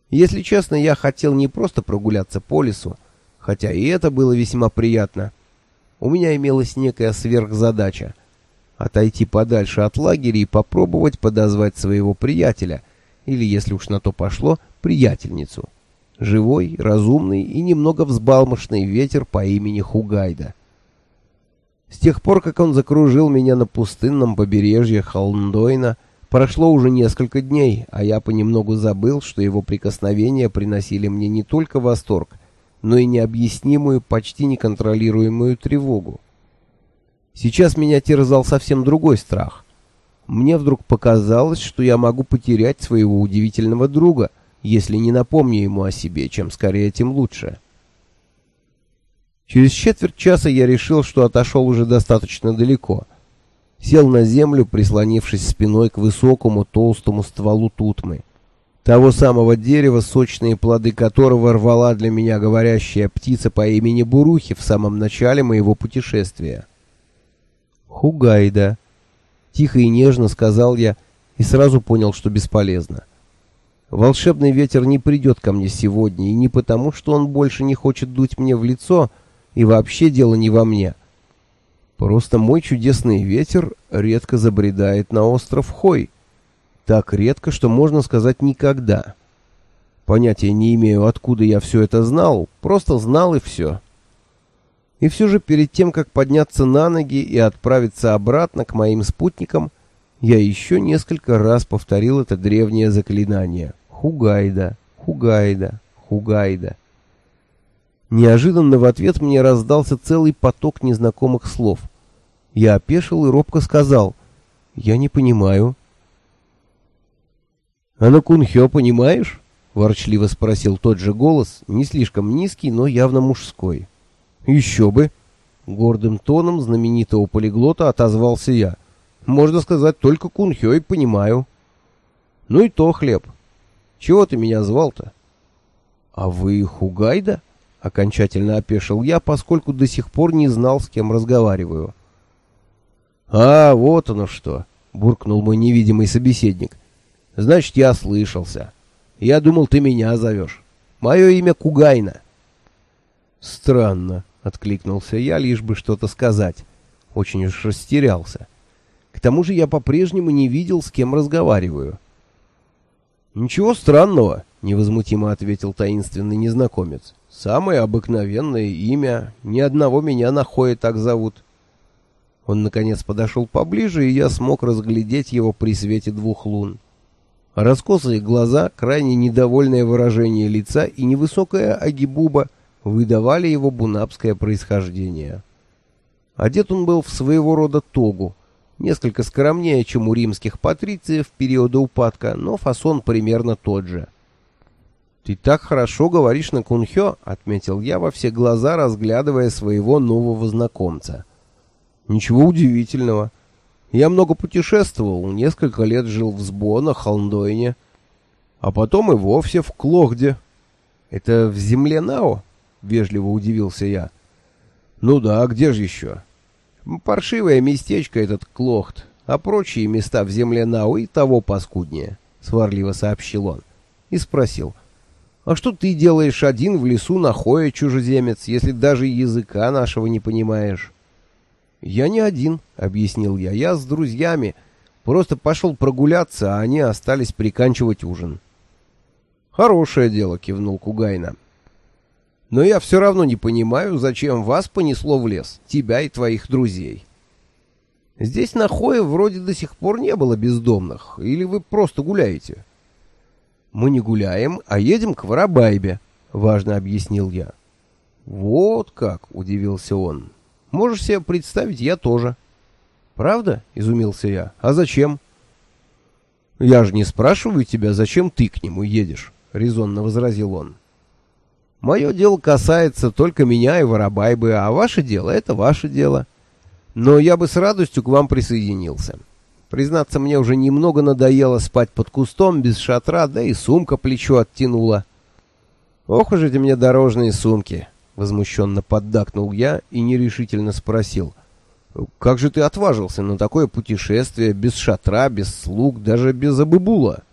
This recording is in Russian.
Если честно, я хотел не просто прогуляться по лесу, хотя и это было весьма приятно. У меня имелась некая сверхзадача — отойти подальше от лагеря и попробовать подозвать своего приятеля, или, если уж на то пошло, приятельницу. Живой, разумный и немного взбалмошный ветер по имени Хугайда. С тех пор, как он закружил меня на пустынном побережье Холндойна, прошло уже несколько дней, а я понемногу забыл, что его прикосновения приносили мне не только восторг, но и необъяснимую, почти неконтролируемую тревогу. Сейчас меня терзал совсем другой страх. Мне вдруг показалось, что я могу потерять своего удивительного друга, если не напомню ему о себе, чем скорее, тем лучше. Через четверть часа я решил, что отошел уже достаточно далеко. Сел на землю, прислонившись спиной к высокому толстому стволу тутмы. Того самого дерева, сочные плоды которого рвала для меня говорящая птица по имени Бурухи в самом начале моего путешествия. «Хугайда», — тихо и нежно сказал я, и сразу понял, что бесполезно. Волшебный ветер не придет ко мне сегодня, и не потому, что он больше не хочет дуть мне в лицо, и вообще дело не во мне. Просто мой чудесный ветер редко забредает на остров Хой. Так редко, что можно сказать никогда. Понятия не имею, откуда я все это знал, просто знал и все. И все же перед тем, как подняться на ноги и отправиться обратно к моим спутникам, я еще несколько раз повторил это древнее заклинание. Хугайда, Хугайда, Хугайда. Неожиданно в ответ мне раздался целый поток незнакомых слов. Я опешил и робко сказал: «Я не понимаю». «А на кунхё понимаешь?» — ворчливо спросил тот же голос, не слишком низкий, но явно мужской. «Еще бы!» — гордым тоном знаменитого полиглота отозвался я. «Можно сказать, только кунхё и понимаю». «Ну и то хлеб. Чего ты меня звал-то?» «А вы Хугайда?» — окончательно опешил я, поскольку до сих пор не знал, с кем разговариваю. «А, вот оно что!» — буркнул мой невидимый собеседник. «Значит, я ослышался. Я думал, ты меня зовешь. Мое имя Кугайна». «Странно», — откликнулся я, лишь бы что-то сказать. Очень уж растерялся. К тому же я по-прежнему не видел, с кем разговариваю. «Ничего странного», — невозмутимо ответил таинственный незнакомец. «Самое обыкновенное имя. Ни одного меня на Хое так зовут». Он, наконец, подошел поближе, и я смог разглядеть его при свете 2 лун. Раскосые глаза, крайне недовольное выражение лица и невысокая агибуба выдавали его бунапское происхождение. Одет он был в своего рода тогу, несколько скромнее, чем у римских патрициев в периоды упадка, но фасон примерно тот же. «Ты так хорошо говоришь на кунхё», — отметил я во все глаза, разглядывая своего нового знакомца. «Ничего удивительного. Я много путешествовал, несколько лет жил в Сбо на Холндойне, а потом и вовсе в Клохде». «Это в земле Нао?» — вежливо удивился я. «Ну да, где же еще? Паршивое местечко этот Клохд, а прочие места в земле Нао и того паскуднее», — сварливо сообщил он и спросил: «А что ты делаешь один в лесу на Хое, чужеземец, если даже языка нашего не понимаешь?» «Я не один», — объяснил я. «Я с друзьями. Просто пошел прогуляться, а они остались приканчивать ужин». «Хорошее дело», — кивнул Кугайна. «Но я все равно не понимаю, зачем вас понесло в лес, тебя и твоих друзей. Здесь на Хое вроде до сих пор не было бездомных, или вы просто гуляете?» «Мы не гуляем, а едем к Воробайбе», — важно объяснил я. «Вот как», — удивился он. «Можешь себе представить, я тоже». «Правда?» — изумился я. «А зачем?» «Я же не спрашиваю тебя, зачем ты к нему едешь», — резонно возразил он. «Мое дело касается только меня и Воробайбы, а ваше дело — это ваше дело. Но я бы с радостью к вам присоединился. Признаться, мне уже немного надоело спать под кустом без шатра, да и сумка плечо оттянула». «Ох уж эти мне дорожные сумки!» — возмущенно поддакнул я и нерешительно спросил: «Как же ты отважился на такое путешествие без шатра, без слуг, даже без абыбула?»